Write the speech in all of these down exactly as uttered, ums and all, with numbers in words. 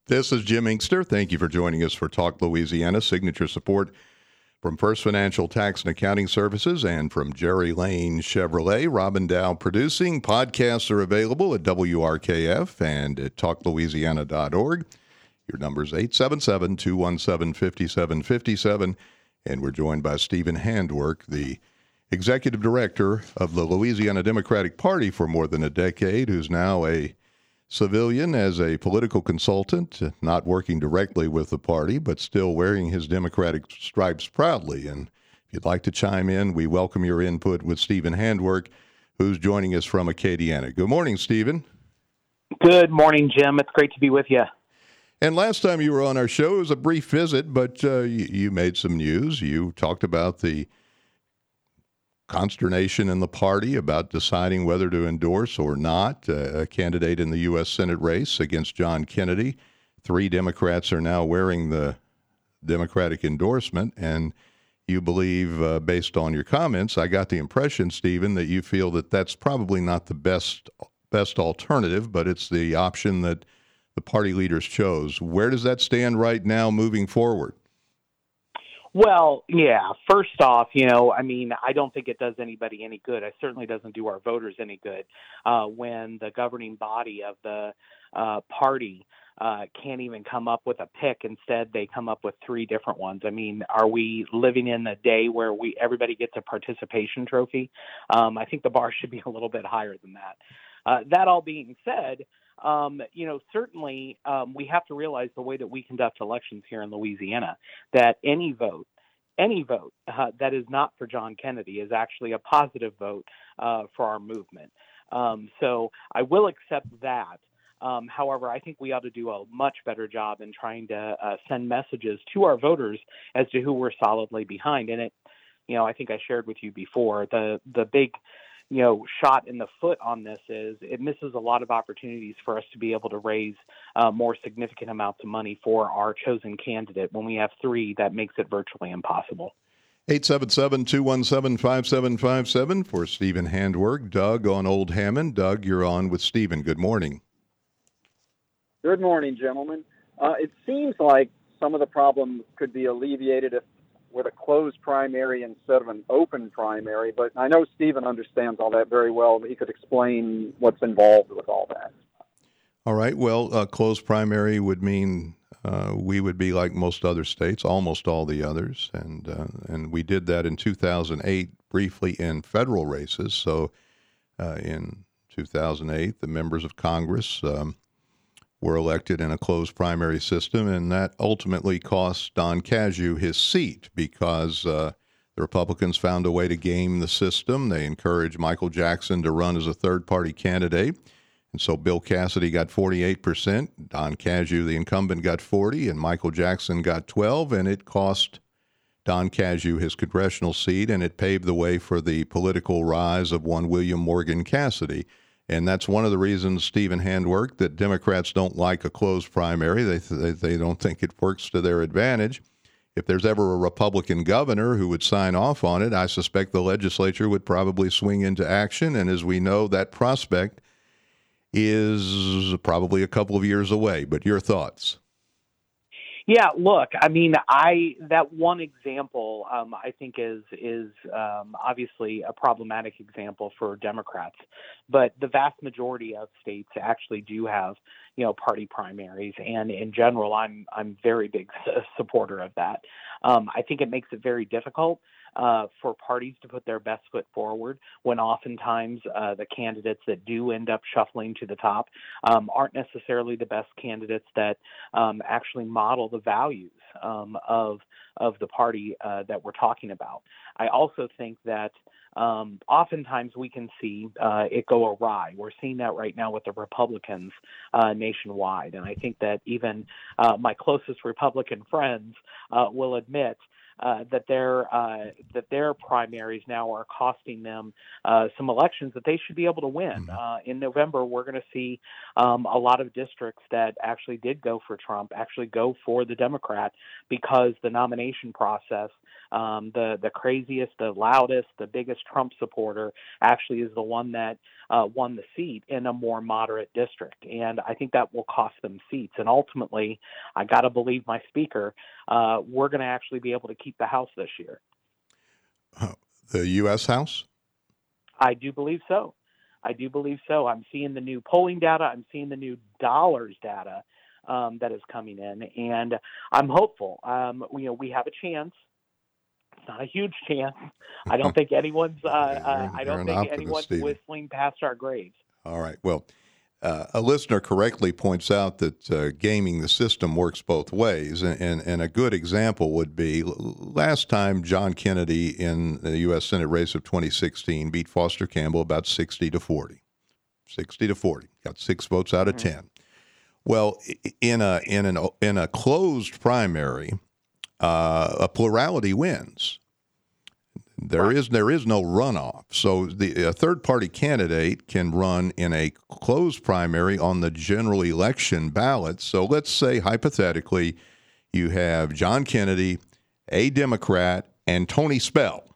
This is Jim Inkster. Thank you for joining us for Talk Louisiana. Signature support from First Financial Tax and Accounting Services and from Jerry Lane Chevrolet. Robin Dow producing. Podcasts are available at W R K F and at talk louisiana dot org. Your number is eight seven seven, two one seven, five seven five seven. And we're joined by Stephen Handwerk, the Executive Director of the Louisiana Democratic Party for more than a decade, who's now a civilian as a political consultant, not working directly with the party, but still wearing his Democratic stripes proudly. And if you'd like to chime in, we welcome your input with Stephen Handwerk, who's joining us from Acadiana. Good morning, Stephen. Good morning, Jim. It's great to be with you. And last time you were on our show, it was a brief visit, but uh, you, you made some news. You talked about the consternation in the party about deciding whether to endorse or not uh, a candidate in the U S Senate race against John Kennedy. Three Democrats are now wearing the Democratic endorsement, and you believe, uh, based on your comments, I got the impression, Stephen, that you feel that that's probably not the best best alternative, but it's the option that the party leaders chose. Where does that stand right now moving forward? Well, yeah, first off, you know, I mean, I don't think it does anybody any good. It certainly doesn't do our voters any good uh, when the governing body of the uh, party uh, can't even come up with a pick. Instead, they come up with three different ones. I mean, are we living in the day where we everybody gets a participation trophy? Um, I think the bar should be a little bit higher than that. Uh, that all being said, Um, you know, certainly um, we have to realize the way that we conduct elections here in Louisiana, that any vote, any vote uh, that is not for John Kennedy is actually a positive vote uh, for our movement. Um, so I will accept that. Um, however, I think we ought to do a much better job in trying to uh, send messages to our voters as to who we're solidly behind. And it, you know, I think I shared with you before, the the big you know, shot in the foot on this is it misses a lot of opportunities for us to be able to raise uh, more significant amounts of money for our chosen candidate. When we have three, that makes it virtually impossible. eight seven seven, two one seven, five seven five seven for Stephen Handwerk. Doug on Old Hammond. Doug, you're on with Stephen. Good morning. Good morning, gentlemen. Uh, it seems like some of the problems could be alleviated if with a closed primary instead of an open primary, but I know Stephen understands all that very well. He could explain what's involved with all that. All right. Well, a closed primary would mean uh, we would be like most other states, almost all the others, and uh, and we did that in two thousand eight briefly in federal races. So uh, in two thousand eight, the members of Congress um, were elected in a closed primary system, and that ultimately cost Don Cazayoux his seat because uh, the Republicans found a way to game the system. They encouraged Michael Jackson to run as a third-party candidate, and so Bill Cassidy got forty-eight percent, Don Cazayoux, the incumbent, got forty, and Michael Jackson got twelve, and it cost Don Cazayoux his congressional seat, and it paved the way for the political rise of one William Morgan Cassidy. And that's one of the reasons, Stephen Handwerk, that Democrats don't like a closed primary. They, they they don't think it works to their advantage. If there's ever a Republican governor who would sign off on it, I suspect the legislature would probably swing into action. And as we know, that prospect is probably a couple of years away. But your thoughts? Yeah, look, I mean, I that one example um, I think is is um, obviously a problematic example for Democrats, but the vast majority of states actually do have, you know, party primaries, and in general, I'm I'm very big supporter of that. Um, I think it makes it very difficult uh, for parties to put their best foot forward when oftentimes uh, the candidates that do end up shuffling to the top um, aren't necessarily the best candidates that um, actually model the values um, of of the party uh, that we're talking about. I also think that um, oftentimes we can see uh, it go awry. We're seeing that right now with the Republicans uh, nationwide, and I think that even uh, my closest Republican friends uh, will admit uh, that their uh, that their primaries now are costing them uh, some elections that they should be able to win. Uh, in November, we're going to see um, a lot of districts that actually did go for Trump actually go for the Democrat because the nomination process, um, the the craziest, the loudest, the biggest Trump supporter actually is the one that uh, won the seat in a more moderate district. And I think that will cost them seats. And ultimately, I got to believe my speaker, uh, we're going to actually be able to keep the House this year. Uh, the U S House? I do believe so. I do believe so. I'm seeing the new polling data. I'm seeing the new dollars data um, that is coming in, and I'm hopeful. Um, you know, we have a chance. It's not a huge chance. I don't think anyone's. Uh, uh, I don't think anyone's Stephen. whistling past our graves. All right. Well, uh, a listener correctly points out that uh, gaming the system works both ways, and, and and a good example would be last time John Kennedy in the U S Senate race of twenty sixteen beat Foster Campbell about sixty to forty. sixty to forty. Got six votes out of ten. Well, in a in an in a closed primary, uh, a plurality wins. There right. is there is no runoff, so the a third party candidate can run in a closed primary on the general election ballot. So let's say hypothetically, you have John Kennedy, a Democrat, and Tony Spell.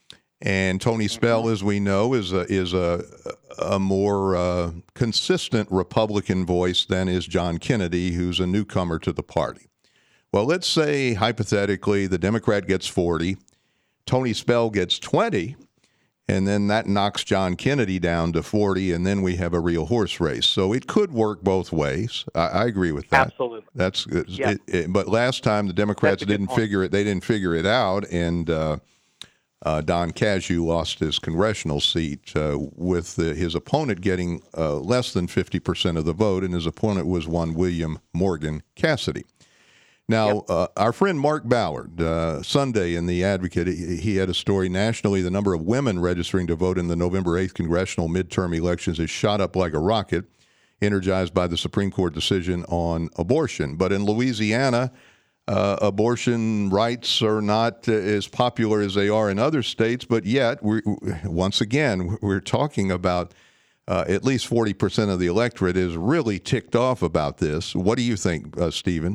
And Tony Spell, as we know, is a, is a, a more uh, consistent Republican voice than is John Kennedy, who's a newcomer to the party. Well, let's say, hypothetically, the Democrat gets forty, Tony Spell gets twenty, and then that knocks John Kennedy down to forty, and then we have a real horse race. So it could work both ways. I, I agree with that. Absolutely. That's yeah. it, it, but last time the Democrats didn't point. figure it. They didn't figure it out, and uh, Uh, Don Cashew lost his congressional seat uh, with the, his opponent getting uh, less than fifty percent of the vote, and his opponent was one William Morgan Cassidy. Now, yep. uh, our friend Mark Ballard, uh, Sunday in The Advocate, he, he had a story. Nationally, the number of women registering to vote in the November eighth congressional midterm elections has shot up like a rocket, energized by the Supreme Court decision on abortion. But in Louisiana, Uh, abortion rights are not uh, as popular as they are in other states, but yet, we once again, we're talking about uh, at least forty percent of the electorate is really ticked off about this. What do you think, uh, Stephen?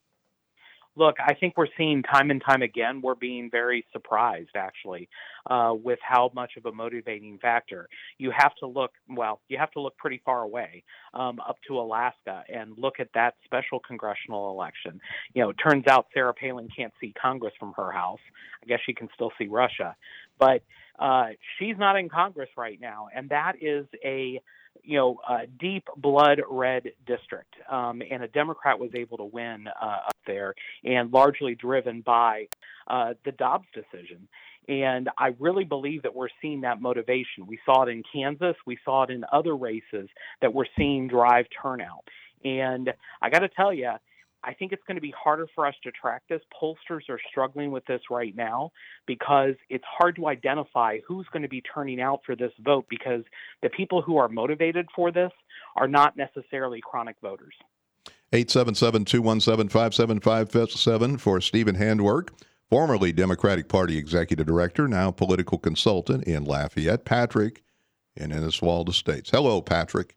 Look, I think we're seeing time and time again, we're being very surprised, actually, uh, with how much of a motivating factor. You have to look, well, you have to look pretty far away, um, up to Alaska, and look at that special congressional election. You know, it turns out Sarah Palin can't see Congress from her house. I guess she can still see Russia. But uh, she's not in Congress right now, and that is a you know, a deep blood red district. Um, and a Democrat was able to win uh, up there, and largely driven by uh, the Dobbs decision. And I really believe that we're seeing that motivation. We saw it in Kansas. We saw it in other races that we're seeing drive turnout. And I got to tell you, I think it's going to be harder for us to track this. Pollsters are struggling with this right now because it's hard to identify who's going to be turning out for this vote, because the people who are motivated for this are not necessarily chronic voters. eight seven seven, two one seven, five seven five seven for Stephen Handwerk, formerly Democratic Party Executive Director, now political consultant in Lafayette. Patrick in Inniswalda Estates. Hello, Patrick.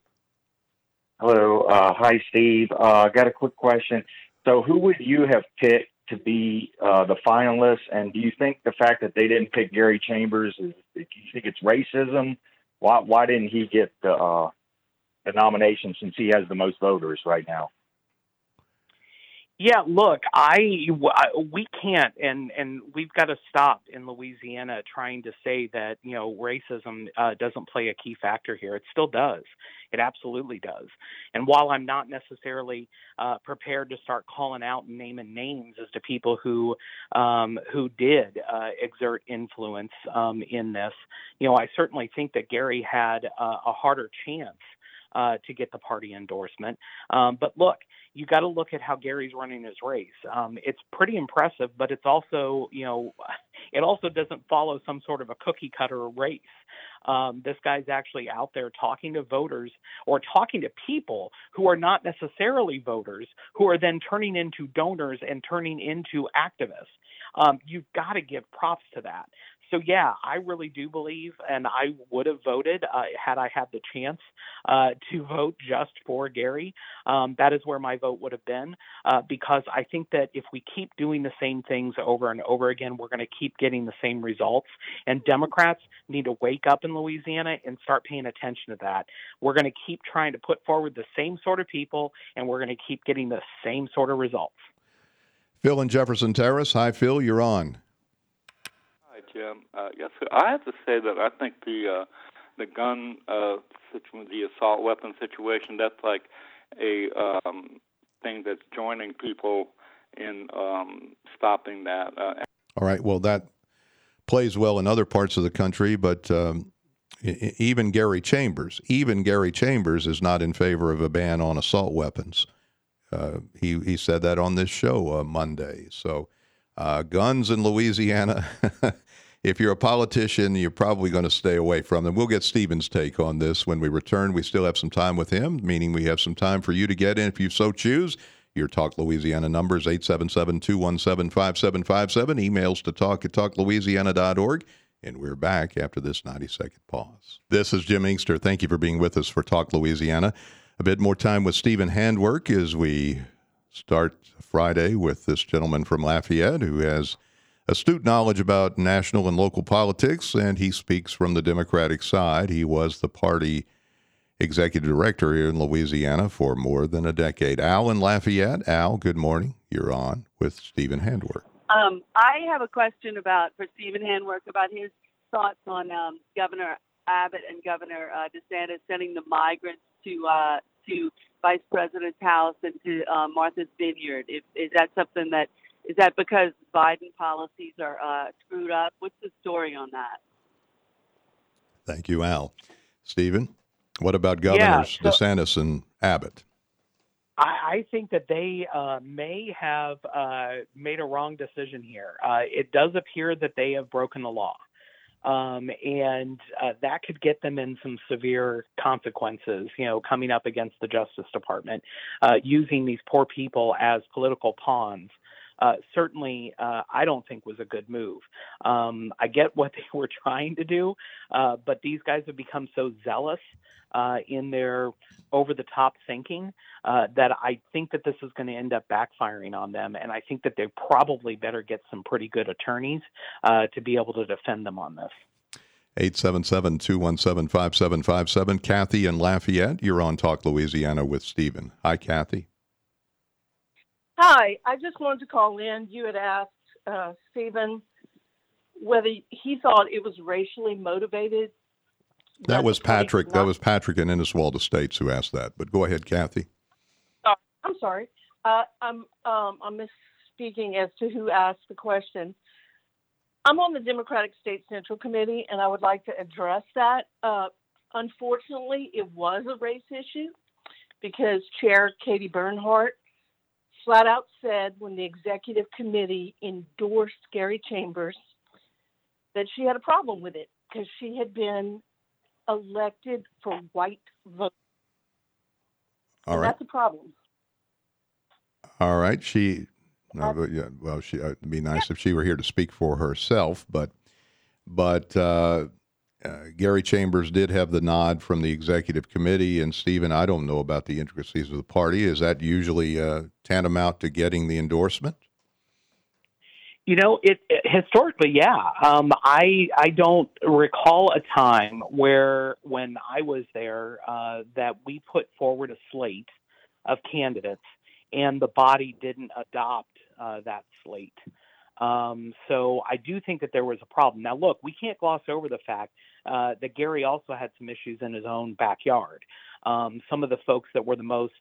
Hello. Uh, hi, Steve. I uh, got a quick question. So who would you have picked to be uh, the finalists? And do you think the fact that they didn't pick Gary Chambers, is, do you think it's racism? Why, why didn't he get the, uh, the nomination since he has the most voters right now? Yeah, look, I, we can't, and, and we've got to stop in Louisiana trying to say that, you know, racism uh, doesn't play a key factor here. It still does. It absolutely does. And while I'm not necessarily uh, prepared to start calling out and naming names as to people who um, who did uh, exert influence um, in this, you know, I certainly think that Gary had uh, a harder chance Uh, to get the party endorsement. Um, but look, you got to look at how Gary's running his race. Um, it's pretty impressive, but it's also, you know, it also doesn't follow some sort of a cookie cutter race. Um, this guy's actually out there talking to voters or talking to people who are not necessarily voters, who are then turning into donors and turning into activists. Um, you've got to give props to that. So, yeah, I really do believe, and I would have voted uh, had I had the chance uh, to vote just for Gary. Um, that is where my vote would have been, uh, because I think that if we keep doing the same things over and over again, we're going to keep getting the same results. And Democrats need to wake up in Louisiana and start paying attention to that. We're going to keep trying to put forward the same sort of people, and we're going to keep getting the same sort of results. Phil in Jefferson Terrace. Hi, Phil. You're on. Jim. Uh, yes, sir. I have to say that I think the uh, the gun, uh, situ- the assault weapon situation, that's like a um, thing that's joining people in um, stopping that. Uh, All right. Well, that plays well in other parts of the country, but um, even Gary Chambers, even Gary Chambers is not in favor of a ban on assault weapons. Uh, he he said that on this show uh, Monday. So uh, guns in Louisiana. If you're a politician, you're probably going to stay away from them. We'll get Stephen's take on this when we return. We still have some time with him, meaning we have some time for you to get in if you so choose. Your Talk Louisiana number is eight seven seven, two one seven, five seven five seven. Emails to talk at talk louisiana dot org. And we're back after this ninety-second pause. This is Jim Inkster. Thank you for being with us for Talk Louisiana. A bit more time with Stephen Handwerk as we start Friday with this gentleman from Lafayette who has astute knowledge about national and local politics, and he speaks from the Democratic side. He was the party executive director here in Louisiana for more than a decade. Al in Lafayette. Al, good morning. You're on with Stephen Handwerk. Um, I have a question about for Stephen Handwerk about his thoughts on um, Governor Abbott and Governor uh, DeSantis sending the migrants to uh, to Vice President's house and to uh, Martha's Vineyard. If, is that something that Is that because Biden policies are uh, screwed up? What's the story on that? Thank you, Al. Stephen, what about Governors yeah, so, DeSantis and Abbott? I, I think that they uh, may have uh, made a wrong decision here. Uh, it does appear that they have broken the law. Um, and uh, that could get them in some severe consequences, you know, coming up against the Justice Department, uh, using these poor people as political pawns. Uh, certainly, uh, I don't think was a good move. Um, I get what they were trying to do, uh, but these guys have become so zealous uh, in their over-the-top thinking uh, that I think that this is going to end up backfiring on them, and I think that they probably better get some pretty good attorneys uh, to be able to defend them on this. eight seven seven, two one seven, five seven five seven. Kathy in Lafayette, you're on Talk Louisiana with Stephen. Hi, Kathy. Hi, I just wanted to call in. You had asked uh, Stephen whether he thought it was racially motivated. That was Patrick. Not... That was Patrick in Inniswald Estates who asked that. But go ahead, Kathy. Uh, I'm sorry. Uh, I'm um, I'm misspeaking as to who asked the question. I'm on the Democratic State Central Committee, and I would like to address that. Uh, unfortunately, it was a race issue because Chair Katie Bernhardt flat out said when the executive committee endorsed Gary Chambers that she had a problem with it because she had been elected for white votes. All and right. That's a problem. All right. She, no, but yeah, well, she, uh, it'd be nice yeah. if she were here to speak for herself, but, but, uh, Uh, Gary Chambers did have the nod from the executive committee, and Stephen, I don't know about the intricacies of the party. Is that usually uh, tantamount to getting the endorsement? You know, it, it historically, yeah. Um, I I don't recall a time where, when I was there, uh, that we put forward a slate of candidates and the body didn't adopt uh, that slate. Um, so I do think that there was a problem. Now, look, we can't gloss over the fact uh, that Gary also had some issues in his own backyard. Um, some of the folks that were the most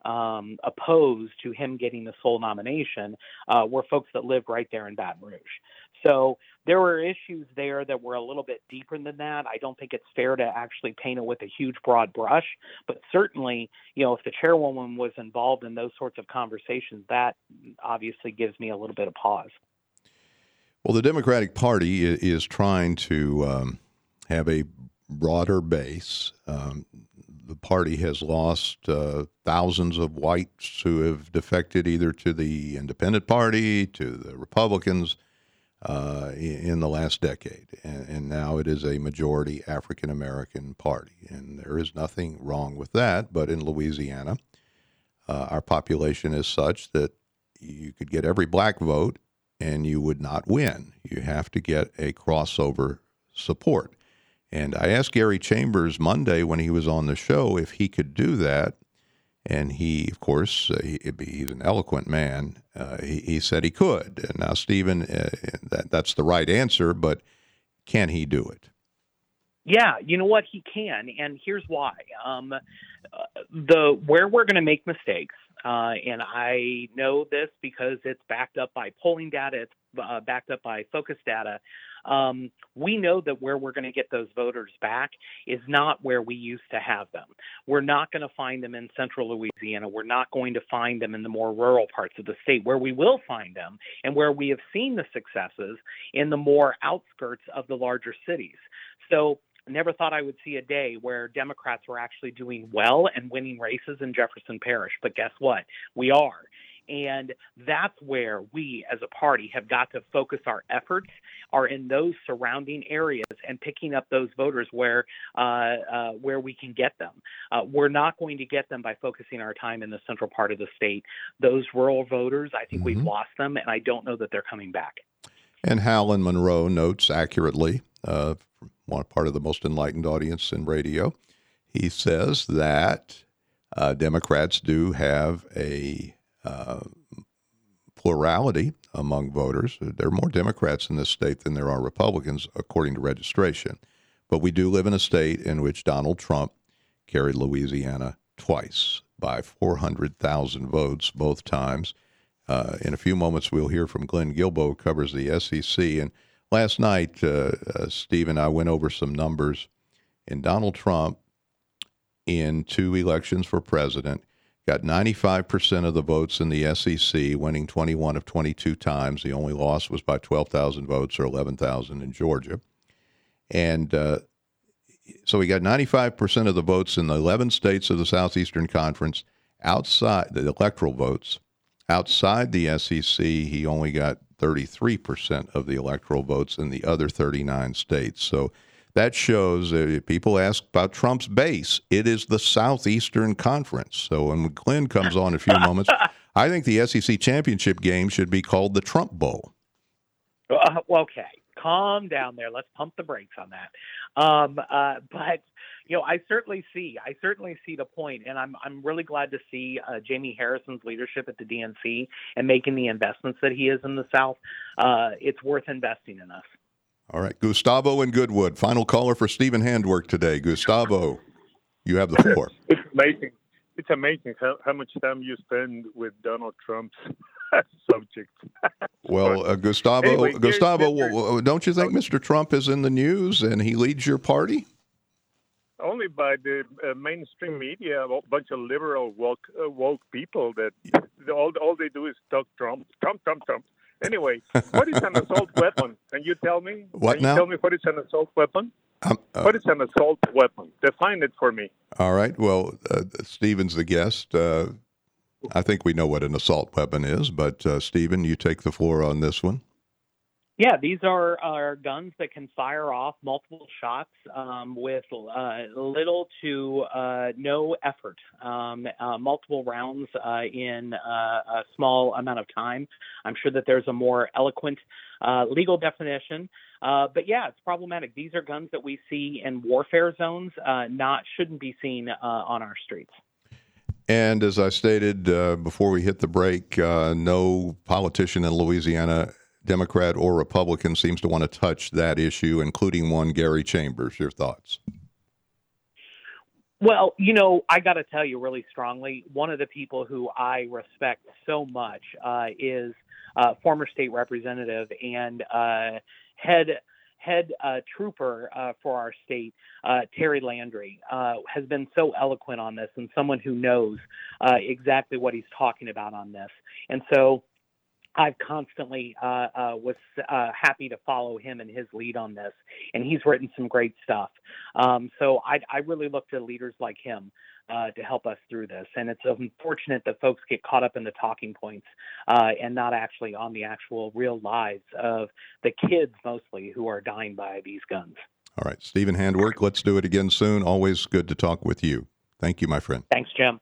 um, opposed to him getting the sole nomination uh, were folks that lived right there in Baton Rouge. So there were issues there that were a little bit deeper than that. I don't think it's fair to actually paint it with a huge broad brush, but certainly, you know, if the chairwoman was involved in those sorts of conversations, that obviously gives me a little bit of pause. Well, the Democratic Party is trying to um, have a broader base. Um, the party has lost uh, thousands of whites who have defected either to the Independent Party, to the Republicans, Uh, in the last decade, and, and now it is a majority African-American party, and there is nothing wrong with that. But in Louisiana, uh, our population is such that you could get every black vote and you would not win. You have to get a crossover support. And I asked Gary Chambers Monday when he was on the show if he could do that. And he, of course, uh, he, he's an eloquent man. Uh, he, he said he could. And now, Stephen, uh, that, that's the right answer, but can he do it? Yeah, you know what? He can, and here's why. Um, uh, the where we're going to make mistakes, uh, and I know this because it's backed up by polling data, it's uh, backed up by focus data. Um, we know that where we're going to get those voters back is not where we used to have them. We're not going to find them in central Louisiana. We're not going to find them in the more rural parts of the state. Where we will find them and where we have seen the successes in the more outskirts of the larger cities. So I never thought I would see a day where Democrats were actually doing well and winning races in Jefferson Parish. But guess what? We are. And that's where we as a party have got to focus our efforts, are in those surrounding areas and picking up those voters where uh, uh, where we can get them. Uh, we're not going to get them by focusing our time in the central part of the state. Those rural voters, I think mm-hmm. we've lost them, and I don't know that they're coming back. And Howlin Monroe notes accurately, uh, one part of the most enlightened audience in radio, he says that uh, Democrats do have a Uh, plurality among voters. There are more Democrats in this state than there are Republicans, according to registration. But we do live in a state in which Donald Trump carried Louisiana twice by four hundred thousand votes both times. Uh, in a few moments, we'll hear from Glenn Guilbeau, who covers the S E C. And last night, uh, uh, Steve and I went over some numbers. And Donald Trump, in two elections for president, got ninety-five percent of the votes in the S E C, winning twenty-one of twenty-two times. The only loss was by twelve thousand votes, or eleven thousand in Georgia. And uh, so he got ninety-five percent of the votes in the eleven states of the Southeastern Conference outside the electoral votes. Outside the S E C, he only got thirty-three percent of the electoral votes in the other thirty-nine states. So that shows, uh, people ask about Trump's base. It is the Southeastern Conference. So when Glenn comes on in a few moments, I think the S E C championship game should be called the Trump Bowl. Uh, okay, calm down there. Let's pump the brakes on that. Um, uh, but you know, I certainly see, I certainly see the point, and I'm I'm really glad to see uh, Jamie Harrison's leadership at the D N C and making the investments that he is in the South. Uh, it's worth investing in us. All right, Gustavo in Goodwood, final caller for Stephen Handwerk today. Gustavo, you have the floor. It's amazing. It's amazing how, how much time you spend with Donald Trump's subject. Well, uh, Gustavo, anyway, Gustavo, Mister don't you think Mister Trump is in the news and he leads your party? Only by the uh, mainstream media, a bunch of liberal woke, uh, woke people that all all they do is talk Trump, Trump, Trump, Trump. Anyway, what is an assault weapon? Can you tell me? What Can you now? tell me what is an assault weapon? Um, uh, what is an assault weapon? Define it for me. All right. Well, uh, Stephen's the guest. Uh, I think we know what an assault weapon is, but uh, Stephen, you take the floor on this one. Yeah, these are, are guns that can fire off multiple shots um, with uh, little to uh, no effort, um, uh, multiple rounds uh, in uh, a small amount of time. I'm sure that there's a more eloquent uh, legal definition. Uh, but yeah, it's problematic. These are guns that we see in warfare zones, uh, not shouldn't be seen uh, on our streets. And as I stated uh, before we hit the break, uh, no politician in Louisiana, Democrat or Republican, seems to want to touch that issue, including one, Gary Chambers. Your thoughts? Well, you know, I got to tell you really strongly, one of the people who I respect so much uh, is uh, former state representative and uh, head head uh, trooper uh, for our state, uh, Terry Landry, uh, has been so eloquent on this, and someone who knows uh, exactly what he's talking about on this. And so I've constantly uh, uh, was uh, happy to follow him and his lead on this, and he's written some great stuff. Um, so I, I really look to leaders like him uh, to help us through this. And it's unfortunate that folks get caught up in the talking points uh, and not actually on the actual real lives of the kids mostly who are dying by these guns. All right, Stephen Handwerk, let's do it again soon. Always good to talk with you. Thank you, my friend. Thanks, Jim.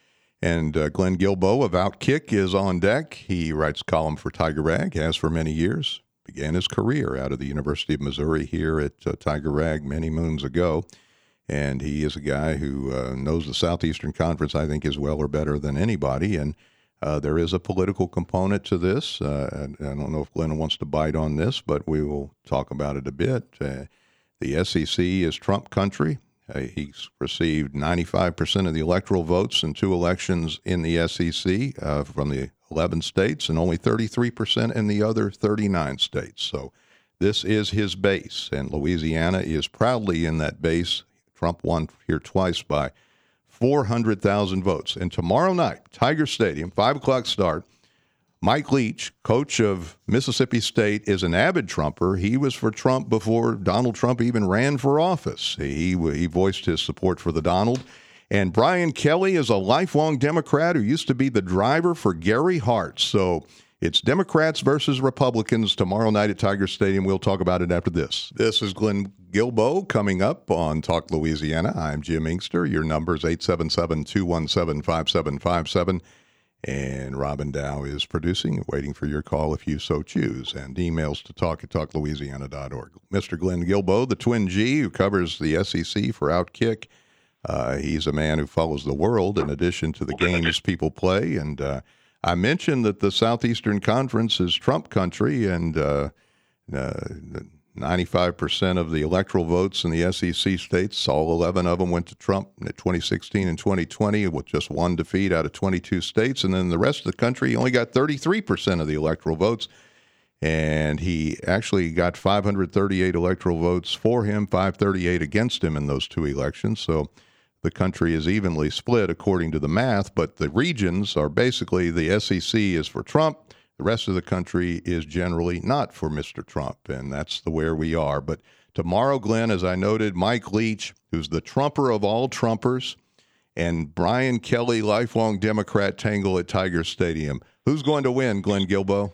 And uh, Glenn Guilbeau of Outkick is on deck. He writes column for Tiger Rag, has for many years. Began his career out of the University of Missouri here at uh, Tiger Rag many moons ago. And he is a guy who uh, knows the Southeastern Conference, I think, as well or better than anybody. And uh, there is a political component to this. Uh, I don't know if Glenn wants to bite on this, but we will talk about it a bit. Uh, the S E C is Trump country. Uh, he's received ninety-five percent of the electoral votes in two elections in the S E C uh, from the eleven states and only thirty-three percent in the other thirty-nine states. So this is his base, and Louisiana is proudly in that base. Trump won here twice by four hundred thousand votes. And tomorrow night, Tiger Stadium, five o'clock start, Mike Leach, coach of Mississippi State, is an avid Trumper. He was for Trump before Donald Trump even ran for office. He he voiced his support for the Donald. And Brian Kelly is a lifelong Democrat who used to be the driver for Gary Hart. So it's Democrats versus Republicans tomorrow night at Tiger Stadium. We'll talk about it after this. This is Glenn Guilbeau coming up on Talk Louisiana. I'm Jim Inkster. Your number is eight seven seven, two one seven, five seven five seven. And Robin Dow is producing, waiting for your call if you so choose, and emails to talk at talk louisiana dot org. Mister Glenn Guilbeau, the Twin G, who covers the S E C for Outkick. Uh, he's a man who follows the world in addition to the games people play. And uh, I mentioned that the Southeastern Conference is Trump country, and uh, uh, ninety-five percent of the electoral votes in the S E C states, all eleven of them went to Trump in twenty sixteen and twenty twenty with just one defeat out of twenty-two states. And then the rest of the country only got thirty-three percent of the electoral votes. And he actually got five hundred thirty-eight electoral votes for him, five hundred thirty-eight against him in those two elections. So the country is evenly split according to the math, but the regions are basically the S E C is for Trump. The rest of the country is generally not for Mister Trump, and that's the where we are. But tomorrow, Glenn, as I noted, Mike Leach, who's the Trumper of all Trumpers, and Brian Kelly, lifelong Democrat, tangle at Tiger Stadium. Who's going to win, Glenn Guilbeau?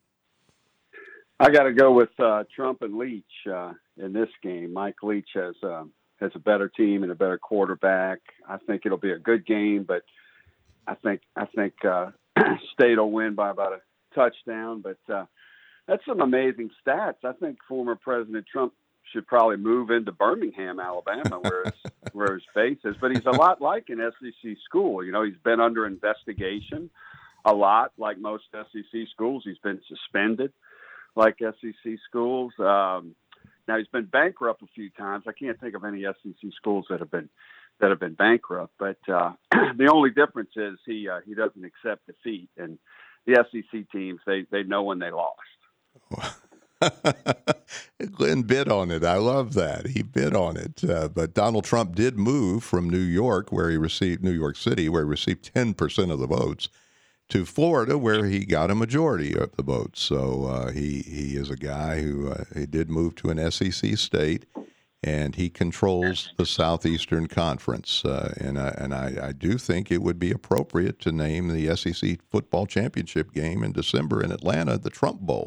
I got to go with uh, Trump and Leach uh, in this game. Mike Leach has uh, has a better team and a better quarterback. I think it'll be a good game, but I think I think uh, State will win by about a touchdown. But uh, that's some amazing stats. I think former President Trump should probably move into Birmingham, Alabama, where his, where his base is. But he's a lot like an S E C school. You know, he's been under investigation a lot, like most S E C schools. He's been suspended like S E C schools. Um, now he's been bankrupt a few times. I can't think of any S E C schools that have been that have been bankrupt. But uh, the only difference is he uh, he doesn't accept defeat. And the S E C teams, they they know when they lost. Glenn bid on it. I love that. He bid on it. Uh, but Donald Trump did move from New York, where he received New York City, where he received ten percent of the votes, to Florida, where he got a majority of the votes. So uh, he he is a guy who uh, he did move to an S E C state, and he controls the Southeastern Conference. Uh, and I, and I, I do think it would be appropriate to name the S E C football championship game in December in Atlanta the Trump Bowl.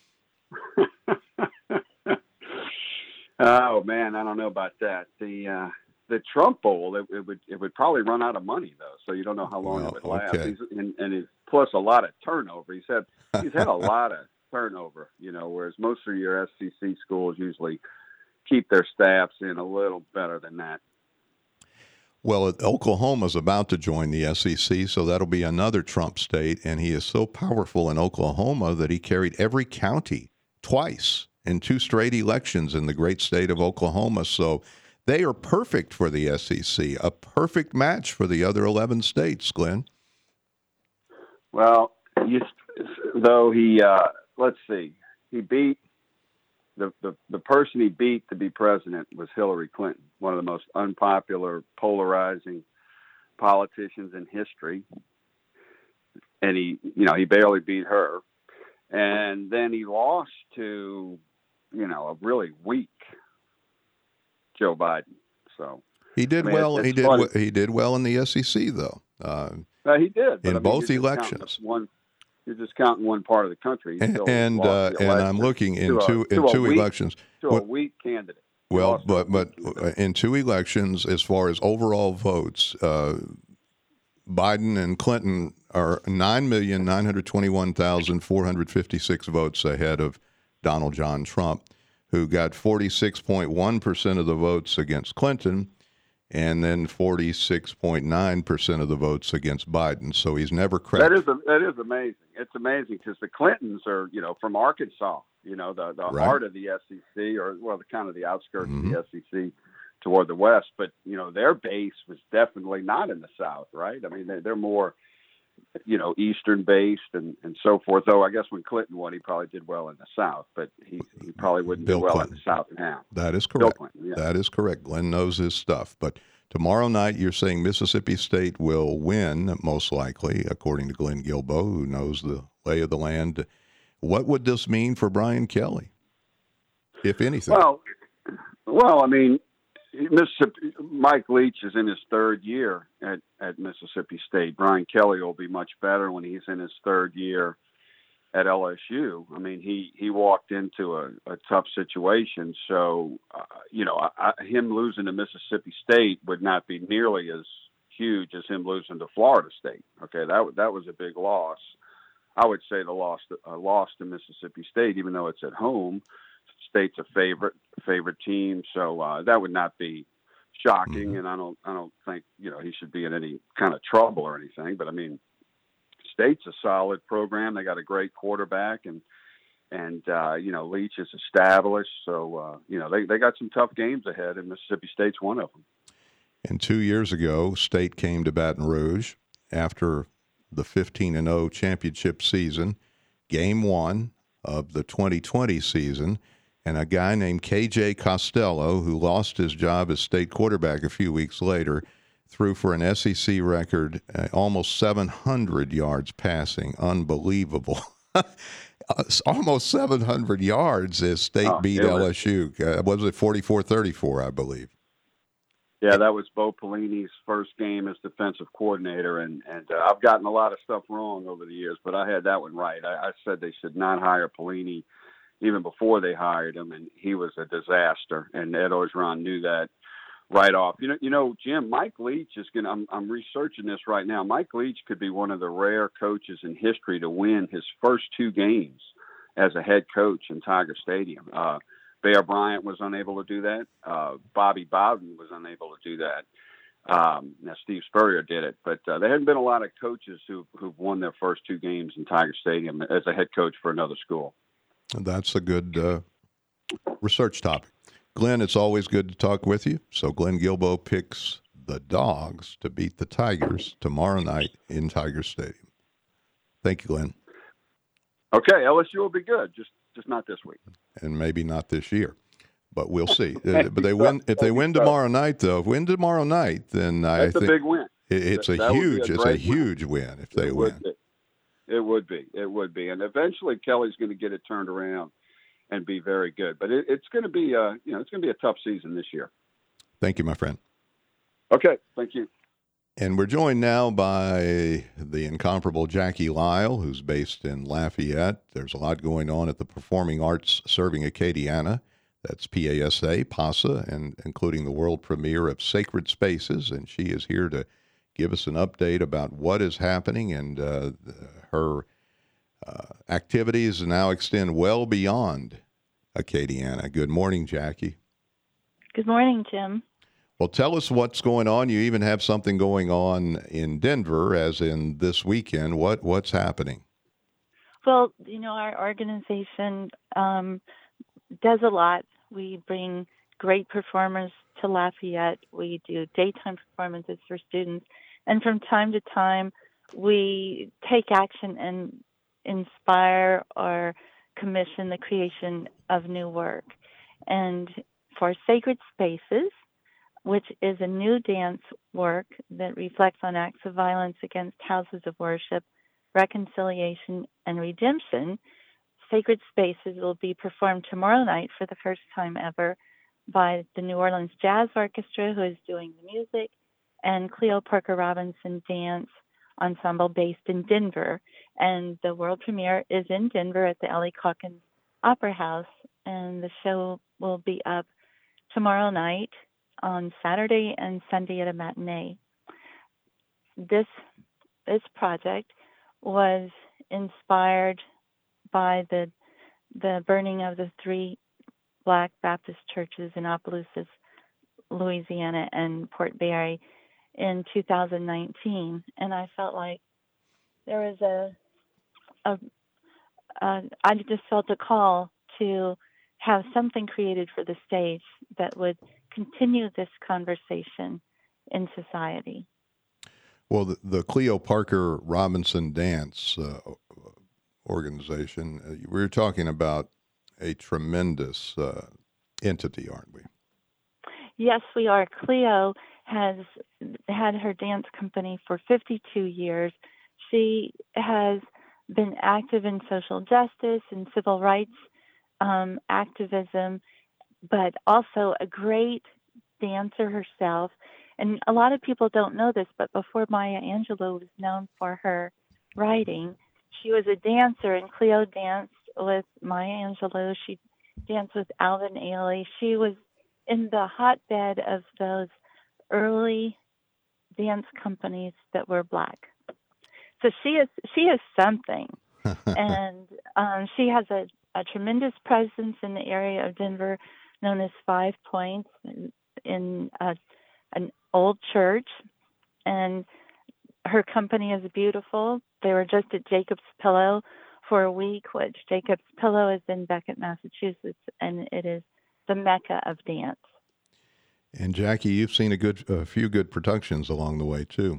Oh man, I don't know about that. The uh, the Trump Bowl, it, it would it would probably run out of money though, so you don't know how long well, it would last. okay. He's, and and it's plus a lot of turnover. He's had he's had a lot of turnover, you know, whereas most of your S E C schools usually keep their staffs in a little better than that. Well, Oklahoma's about to join the S E C, so that'll be another Trump state, and he is so powerful in Oklahoma that he carried every county twice in two straight elections in the great state of Oklahoma. So They are perfect for the S E C, a perfect match for the other eleven states, Glenn. Well, you, though he, uh, let's see, he beat, the, the, the person he beat to be president was Hillary Clinton, one of the most unpopular, polarizing politicians in history. And he, you know, he barely beat her. And then he lost to, you know, a really weak Joe Biden. So he did I mean, well. it's, he it's did. funny. He did well in the S E C, though. Uh, Uh, he did but, in I mean, both you're just elections. counting One, you're just counting one part of the country. He still and lost uh, the and election I'm looking in to a- two to in a two weak- elections. to Well- a weak candidate. He Well, lost to a but but weak candidate. in two elections, as far as overall votes, uh, Biden and Clinton are nine million nine hundred twenty-one thousand four hundred fifty-six votes ahead of Donald John Trump, who got forty-six point one percent of the votes against Clinton, and then forty-six point nine percent of the votes against Biden. So he's never cracked. That is a, that is amazing. It's amazing because the Clintons are, you know, from Arkansas, you know, the, the Right. heart of the S E C, or well, the kind of the outskirts Mhm. of the S E C toward the west. But you know, their base was definitely not in the South, right? I mean, they're, they're more, you know, Eastern based and, and so forth. Though I guess when Clinton won, he probably did well in the South, but he, he probably wouldn't Bill do well Clinton. in the South now. That is Bill correct. Clinton, yeah. That is correct. Glenn knows his stuff. But tomorrow night, you're saying Mississippi State will win, most likely, according to Glenn Guilbeau, who knows the lay of the land. What would this mean for Brian Kelly, if anything? Well, well, I mean, Mississippi, Mike Leach is in his third year at, at Mississippi State. Brian Kelly will be much better when he's in his third year at L S U. I mean, he, he walked into a, a tough situation. So, uh, you know, I, I, him losing to Mississippi State would not be nearly as huge as him losing to Florida State. Okay, that that was a big loss. I would say the loss uh, loss to Mississippi State, even though it's at home. State's a favorite favorite team, so uh, that would not be shocking. Mm-hmm. And I don't I don't think you know he should be in any kind of trouble or anything. But I mean, State's a solid program. They got a great quarterback, and and uh, you know Leach is established. So uh, you know they they got some tough games ahead, and Mississippi State's one of them. And two years ago, State came to Baton Rouge after the fifteen and oh championship season, game one of the twenty twenty season, and a guy named K J Costello, who lost his job as State quarterback a few weeks later, threw for an S E C record uh, almost seven hundred yards passing. Unbelievable. Almost seven hundred yards as State Oh, beat it was- L S U. Uh, what was it, forty-four thirty-four, I believe. Yeah, that was Bo Pelini's first game as defensive coordinator, and and uh, I've gotten a lot of stuff wrong over the years, but I had that one right. I, I said they should not hire Pelini even before they hired him, and he was a disaster. And Ed Orgeron knew that right off. You know, you know, Jim, Mike Leach is going. I'm I'm researching this right now. Mike Leach could be one of the rare coaches in history to win his first two games as a head coach in Tiger Stadium. Uh, Bear Bryant was unable to do that. Uh, Bobby Bowden was unable to do that. Um, now Steve Spurrier did it, but uh, there hadn't been a lot of coaches who who've won their first two games in Tiger Stadium as a head coach for another school. That's a good uh, research topic. Glenn, it's always good to talk with you. So Glenn Guilbeau picks the Dogs to beat the Tigers tomorrow night in Tiger Stadium. Thank you, Glenn. Okay, L S U will be good, just just not this week. And maybe not this year, but we'll see. Uh, but they win if they win tomorrow night, though. If win tomorrow night, then I That's think a big win. it- it's That- a that would be huge, a it's a great win. huge win if they it win. Would be. It would be. It would be. And eventually Kelly's going to get it turned around and be very good. But it, it's going to be, uh, you know, it's going to be a tough season this year. Thank you, my friend. Okay. Thank you. And we're joined now by the incomparable Jackie Lyle, who's based in Lafayette. There's a lot going on at the Performing Arts Serving Acadiana. That's P A S A, P A S A, and including the world premiere of Sacred Spaces. And she is here to give us an update about what is happening. And uh, her uh, activities now extend well beyond Acadiana. Good morning, Jackie. Good morning, Jim. Well, tell us what's going on. You even have something going on in Denver, as in this weekend. What what's happening? Well, you know, our organization um, does a lot. We bring great performers to Lafayette. We do daytime performances for students. And from time to time, we take action and inspire or commission the creation of new work. And for Sacred Spaces, which is a new dance work that reflects on acts of violence against houses of worship, reconciliation, and redemption, Sacred Spaces will be performed tomorrow night for the first time ever by the New Orleans Jazz Orchestra, who is doing the music, and Cleo Parker Robinson Dance Ensemble based in Denver. And the world premiere is in Denver at the Ellie Calkins Opera House, and the show will be up tomorrow night on Saturday and Sunday at a matinee. This this project was inspired by the the burning of the three Black Baptist churches in Opelousas, Louisiana, and Port Barre in two thousand nineteen, and I felt like there was a, a, a I just felt a call to have something created for the stage that would continue this conversation in society. Well, the, the Cleo Parker Robinson Dance uh, organization, uh, we were talking about a tremendous uh, entity, aren't we? Yes, we are. Cleo has had her dance company for fifty-two years. She has been active in social justice and civil rights um, activism, but also a great dancer herself. And a lot of people don't know this, but before Maya Angelou was known for her writing, she was a dancer, and Cleo danced with Maya Angelou. She danced with Alvin Ailey. She was in the hotbed of those early dance companies that were Black. So she is she is something, and um, she has a, a tremendous presence in the area of Denver, known as Five Points, in, in a, an old church, and her company is beautiful. They were just at Jacob's Pillow for a week, which Jacob's Pillow is in Beckett, Massachusetts, and it is the mecca of dance. And Jackie, you've seen a good, a few good productions along the way too.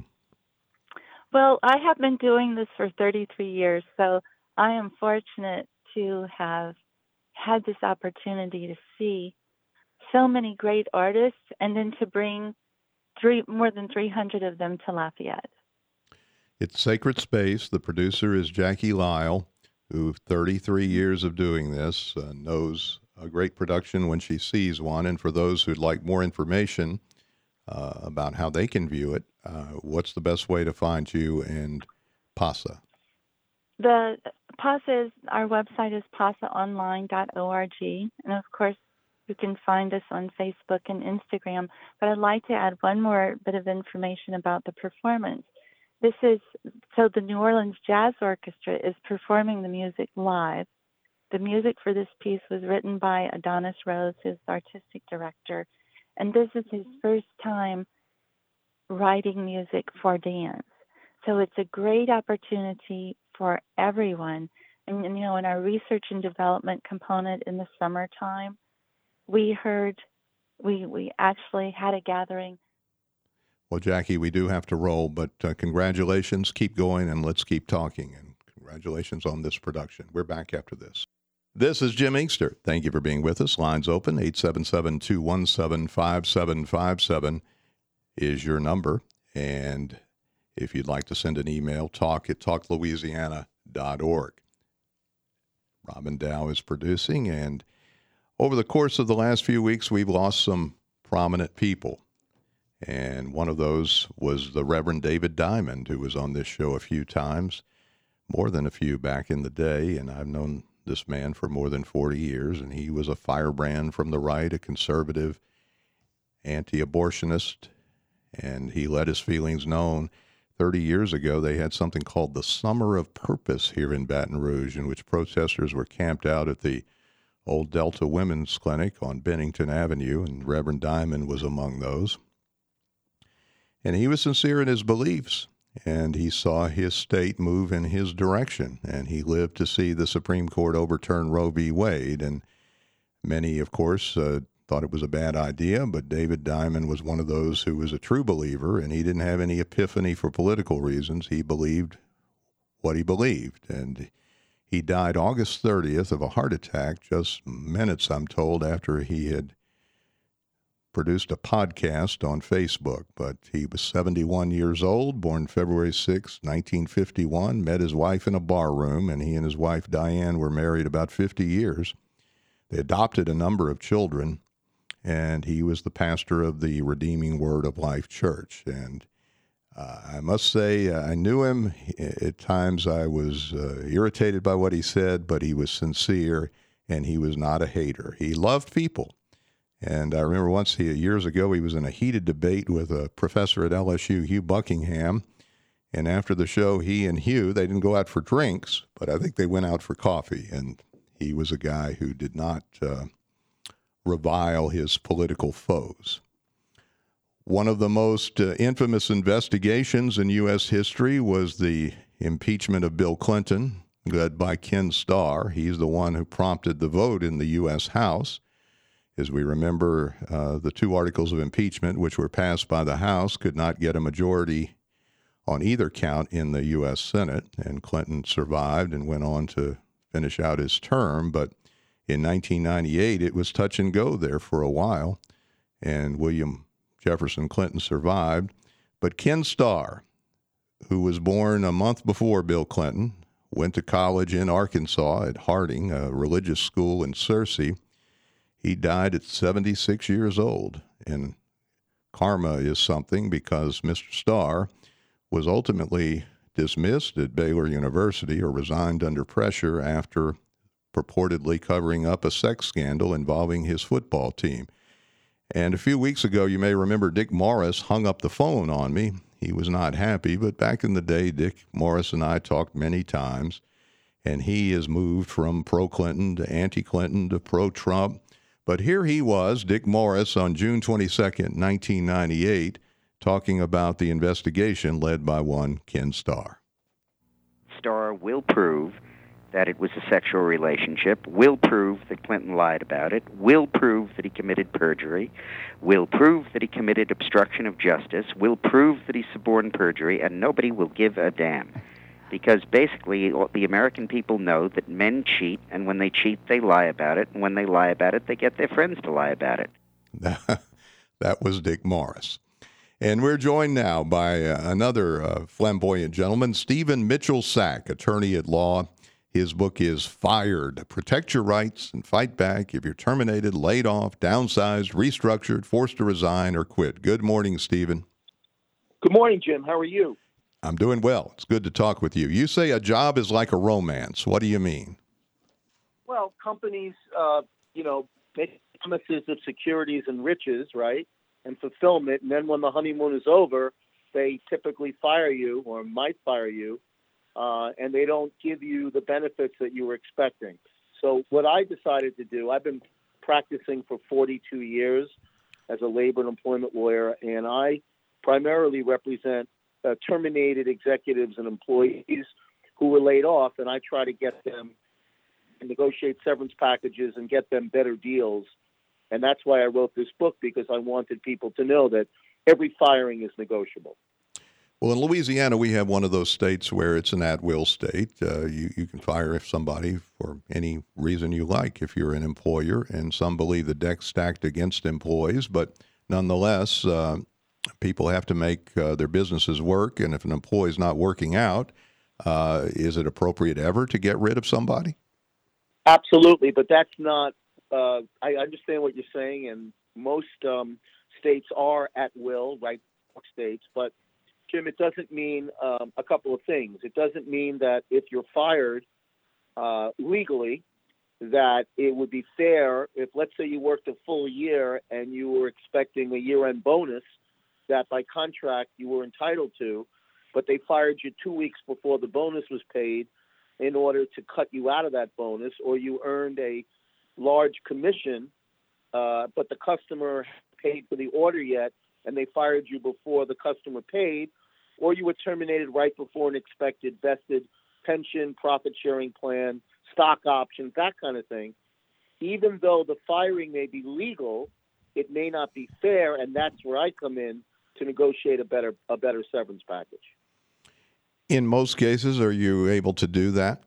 Well, I have been doing this for thirty-three years, so I am fortunate to have had this opportunity to see so many great artists, and then to bring three more than three hundred of them to Lafayette. It's Sacred Space. The producer is Jackie Lyle, who thirty-three years of doing this uh, knows a great production when she sees one. And for those who'd like more information uh, about how they can view it, uh, what's the best way to find you and PASA? The PASA is, our website is pasa online dot org, and of course you can find us on Facebook and Instagram. But I'd like to add one more bit of information about the performance. This is, so the New Orleans Jazz Orchestra is performing the music live. The music for this piece was written by Adonis Rose, his artistic director, and this is his first time writing music for dance. So it's a great opportunity for everyone. And, you know, in our research and development component in the summertime, we heard, we we actually had a gathering. Well, Jackie, we do have to roll, but uh, congratulations. Keep going, and let's keep talking. And congratulations on this production. We're back after this. This is Jim Inkster. Thank you for being with us. Lines open. eight seven seven, two one seven, five seven five seven is your number. And if you'd like to send an email, talk at talk louisiana dot org. Robin Dow is producing, and over the course of the last few weeks, we've lost some prominent people. And one of those was the Reverend David Diamond, who was on this show a few times, more than a few back in the day. And I've known this man for more than forty years, and he was a firebrand from the right, a conservative, anti-abortionist, and he let his feelings known. thirty years ago, they had something called the Summer of Purpose here in Baton Rouge, in which protesters were camped out at the old Delta Women's Clinic on Bennington Avenue, and Reverend Diamond was among those. And he was sincere in his beliefs, and he saw his state move in his direction, and he lived to see the Supreme Court overturn Roe v. Wade. And many, of course, uh, thought it was a bad idea, but David Diamond was one of those who was a true believer, and he didn't have any epiphany for political reasons. He believed what he believed, and he died August thirtieth of a heart attack, just minutes, I'm told, after he had produced a podcast on Facebook. But he was seventy-one years old, born February sixth, nineteen fifty-one, met his wife in a bar room, and he and his wife Diane were married about fifty years. They adopted a number of children, and he was the pastor of the Redeeming Word of Life Church. And uh, I must say, uh, I knew him. At times I was uh, irritated by what he said, but he was sincere, and he was not a hater. He loved people. And I remember once, he, years ago, he was in a heated debate with a professor at L S U, Hugh Buckingham. And after the show, he and Hugh, they didn't go out for drinks, but I think they went out for coffee. And he was a guy who did not uh, revile his political foes. One of the most uh, infamous investigations in U S history was the impeachment of Bill Clinton, led by Ken Starr. He's the one who prompted the vote in the U S House. As we remember, uh, the two articles of impeachment, which were passed by the House, could not get a majority on either count in the U S Senate, and Clinton survived and went on to finish out his term. But in nineteen ninety-eight, it was touch and go there for a while, and William Jefferson Clinton survived. But Ken Starr, who was born a month before Bill Clinton, went to college in Arkansas at Harding, a religious school in Searcy. He died at seventy-six years old, and karma is something, because Mister Starr was ultimately dismissed at Baylor University, or resigned under pressure after purportedly covering up a sex scandal involving his football team. And a few weeks ago, you may remember Dick Morris hung up the phone on me. He was not happy, but back in the day, Dick Morris and I talked many times, and he has moved from pro-Clinton to anti-Clinton to pro-Trump. But here he was, Dick Morris, on June twenty-second, nineteen ninety-eight, talking about the investigation led by one Ken Starr. Starr will prove that it was a sexual relationship, will prove that Clinton lied about it, will prove that he committed perjury, will prove that he committed obstruction of justice, will prove that he suborned perjury, and nobody will give a damn. Because basically the American people know that men cheat, and when they cheat, they lie about it, and when they lie about it, they get their friends to lie about it. That was Dick Morris. And we're joined now by uh, another uh, flamboyant gentleman, Stephen Mitchell-Sack, attorney at law. His book is Fired: Protect Your Rights and Fight Back if you're terminated, laid off, downsized, restructured, forced to resign, or quit. Good morning, Stephen. Good morning, Jim. How are you? I'm doing well. It's good to talk with you. You say a job is like a romance. What do you mean? Well, companies, uh, you know, make promises of securities and riches, right, and fulfillment, and then when the honeymoon is over, they typically fire you or might fire you, uh, and they don't give you the benefits that you were expecting. So what I decided to do, I've been practicing for forty-two years as a labor and employment lawyer, and I primarily represent uh, terminated executives and employees who were laid off, and I try to get them and negotiate severance packages and get them better deals. And that's why I wrote this book, because I wanted people to know that every firing is negotiable. Well, in Louisiana, we have one of those states where it's an at-will state. Uh, you, you can fire somebody for any reason you like if you're an employer, and some believe the deck's stacked against employees. But nonetheless, uh, people have to make uh, their businesses work, and if an employee is not working out, uh, is it appropriate ever to get rid of somebody? Absolutely, but that's not uh, – I understand what you're saying, and most um, states are at will, right, states, but – Jim, it doesn't mean um, a couple of things. It doesn't mean that if you're fired uh, legally, that it would be fair if, let's say, you worked a full year and you were expecting a year-end bonus that by contract you were entitled to, but they fired you two weeks before the bonus was paid in order to cut you out of that bonus, or you earned a large commission, uh, but the customer paid for the order yet, and they fired you before the customer paid, or you were terminated right before an expected vested pension, profit-sharing plan, stock options, that kind of thing. Even though the firing may be legal it may not be fair, and that's where I come in to negotiate a better a better severance package. In most cases, are you able to do that?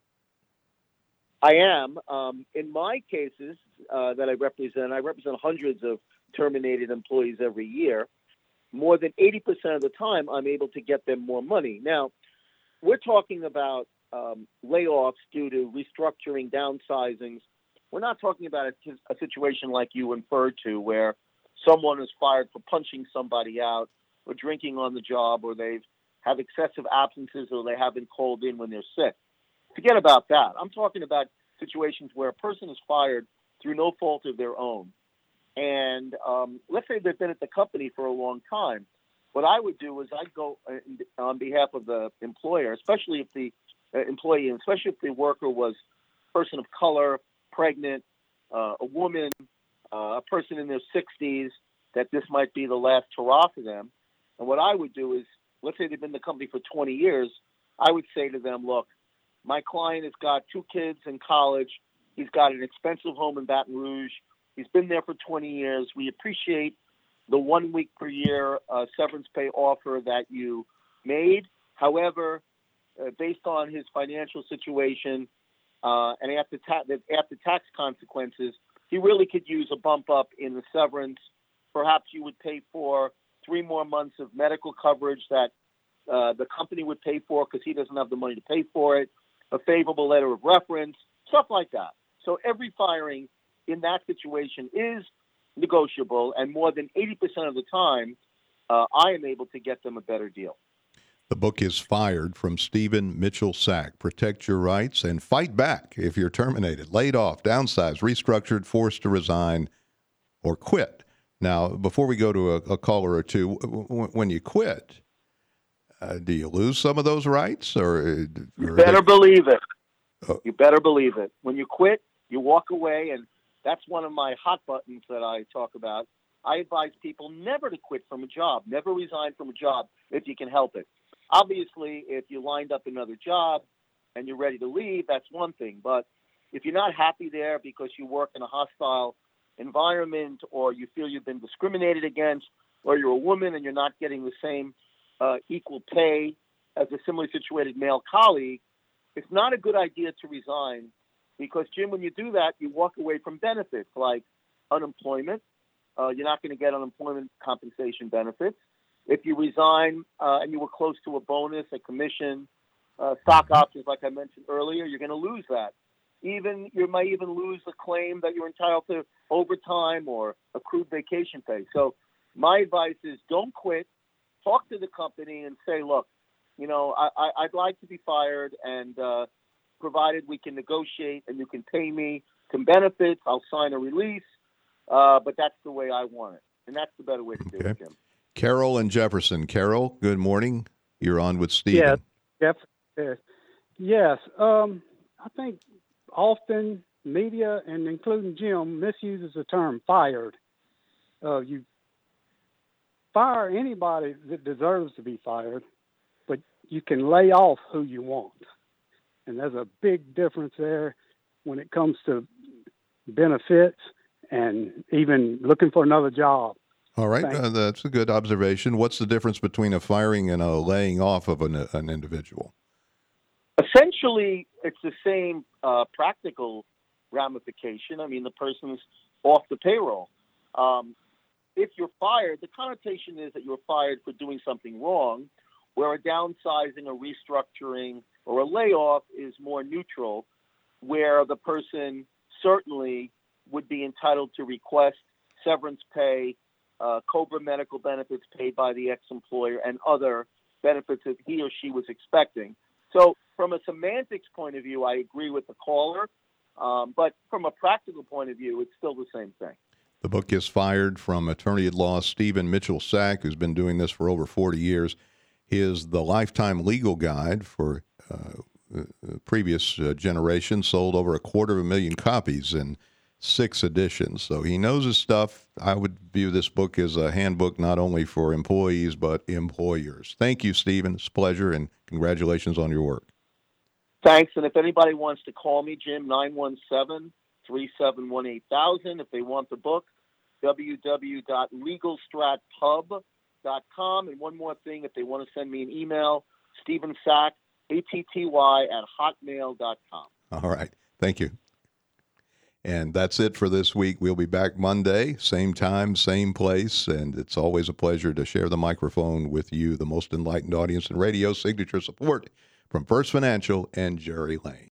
I am. Um, in my cases uh, that I represent, I represent hundreds of terminated employees every year. More than eighty percent of the time, I'm able to get them more money. Now, we're talking about um, layoffs due to restructuring, downsizings. We're not talking about a, a situation like you inferred to, where someone is fired for punching somebody out or drinking on the job, or they've have excessive absences, or they haven't called in when they're sick. Forget about that. I'm talking about situations where a person is fired through no fault of their own. And um, let's say they've been at the company for a long time. What I would do is I'd go on behalf of the employer, especially if the uh, employee, and especially if the worker was a person of color, pregnant, uh, a woman, uh, a person in their sixties, that this might be the last hurrah for them. And what I would do is, let's say they've been in the company for twenty years, I would say to them, look, my client has got two kids in college. He's got an expensive home in Baton Rouge. He's been there for twenty years. We appreciate the one week per year uh, severance pay offer that you made. However, uh, based on his financial situation uh, and after, ta- after tax consequences, he really could use a bump up in the severance. Perhaps you would pay for three more months of medical coverage that uh, the company would pay for because he doesn't have the money to pay for it, a favorable letter of reference, stuff like that. So every firing in that situation is negotiable, and more than eighty percent of the time, uh, I am able to get them a better deal. The book is Fired from Stephen Mitchell Sack. Protect your rights and fight back if you're terminated, laid off, downsized, restructured, forced to resign, or quit. Now, before we go to a, a caller or two, w- when you quit, uh, do you lose some of those rights? Or, or you better they... believe it. Oh. You better believe it. When you quit, you walk away, and that's one of my hot buttons that I talk about. I advise people never to quit from a job, never resign from a job if you can help it. Obviously, if you lined up another job and you're ready to leave, that's one thing. But if you're not happy there because you work in a hostile environment, or you feel you've been discriminated against, or you're a woman and you're not getting the same uh, equal pay as a similarly situated male colleague, it's not a good idea to resign, because, Jim, when you do that, you walk away from benefits like unemployment. Uh, you're not going to get unemployment compensation benefits. If you resign uh, and you were close to a bonus, a commission, uh, stock options, like I mentioned earlier, you're going to lose that. Even you might even lose a claim that you're entitled to overtime or accrued vacation pay. So my advice is don't quit. Talk to the company and say, look, you know, I, I, I'd like to be fired, and uh, provided we can negotiate and you can pay me some benefits, I'll sign a release, uh, but that's the way I want it. And that's the better way to do okay. it, Jim. Carol and Jefferson. Carol, good morning. You're on with Stephen. Yes, Jeff, yes. Um, I think often media, and including Jim, misuses the term fired. Uh, you fire anybody that deserves to be fired, but you can lay off who you want. And there's a big difference there when it comes to benefits and even looking for another job. All right, uh, that's a good observation. What's the difference between a firing and a laying off of an, an individual? Essentially, it's the same uh, practical ramification. I mean, the person's off the payroll. Um, if you're fired, the connotation is that you're fired for doing something wrong, where a downsizing, a restructuring, or a layoff is more neutral, where the person certainly would be entitled to request severance pay, uh, COBRA medical benefits paid by the ex-employer, and other benefits that he or she was expecting. So from a semantics point of view, I agree with the caller, um, but from a practical point of view, it's still the same thing. The book is Fired from attorney at law Stephen Mitchell Sack, who's been doing this for over forty years. His The Lifetime Legal Guide for uh, previous uh, generation sold over a quarter of a million copies in six editions. So he knows his stuff. I would view this book as a handbook not only for employees but employers. Thank you, Stephen. It's a pleasure, and congratulations on your work. Thanks. And if anybody wants to call me, Jim, nine one seven, three seven one, eight thousand. If they want the book, w w w dot legal strat pub dot com. And one more thing, if they want to send me an email, Stephen Sack, A T T Y, at hotmail dot com. All right. Thank you. And that's it for this week. We'll be back Monday, same time, same place. And it's always a pleasure to share the microphone with you, the most enlightened audience in radio. Signature support from First Financial and Jerry Lane.